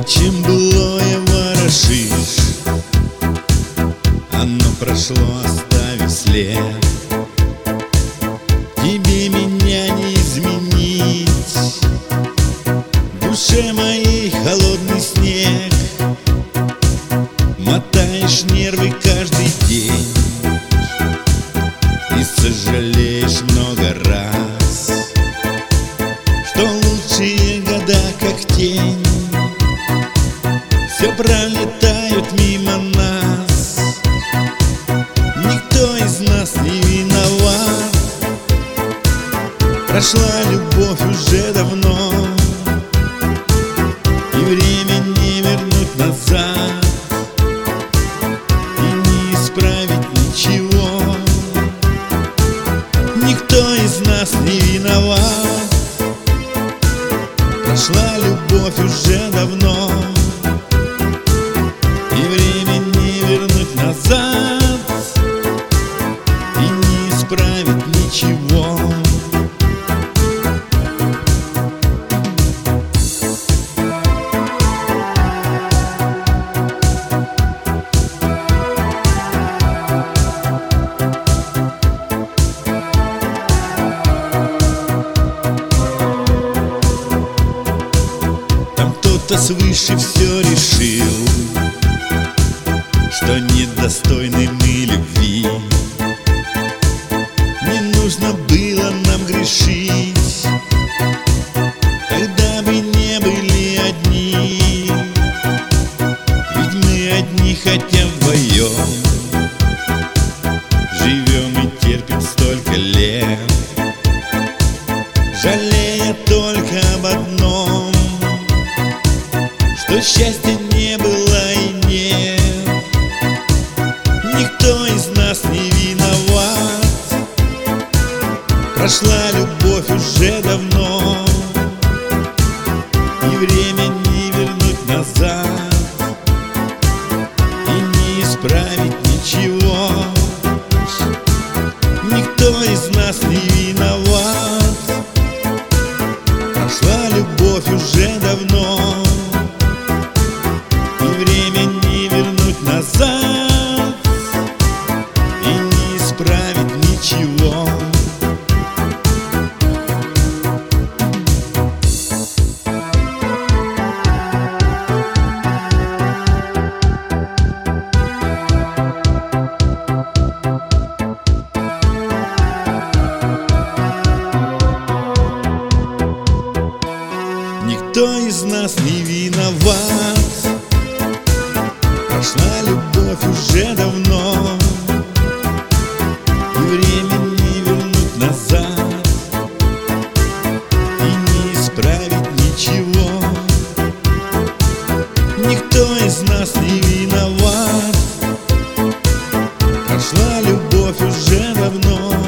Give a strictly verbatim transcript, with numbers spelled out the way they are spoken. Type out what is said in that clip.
Зачем былое ворошишь? Оно прошло, оставив след. Тебе меня не изменить. В душе моей холодный снег. Мотаешь нервы каждый день и сожалеешь много раз, что лучшие года как тень все пролетают мимо нас. Никто из нас не виноват. Прошла любовь уже давно, и время не вернуть назад, и не исправить ничего. Никто из нас не виноват. Прошла любовь уже давно, и время не вернуть назад, и не исправить ничего. Кто-то свыше все решил, что недостойны мы любви. Не нужно было нам грешить, тогда бы не были одни. Ведь мы одни, хотя вдвоем живем и терпим столько лет, жалея только об одном, что счастья не было и нет. Никто из нас не виноват. Прошла любовь уже давно, и время не вернуть назад, и не исправить ничего. Никто из нас не виноват. Прошла любовь уже давно, и время не вернуть назад, и не исправить ничего. Никто из нас не виноват. Прошла любовь уже давно, и время не вернуть назад, и не исправить ничего. Никто из нас не виноват. Прошла любовь уже давно,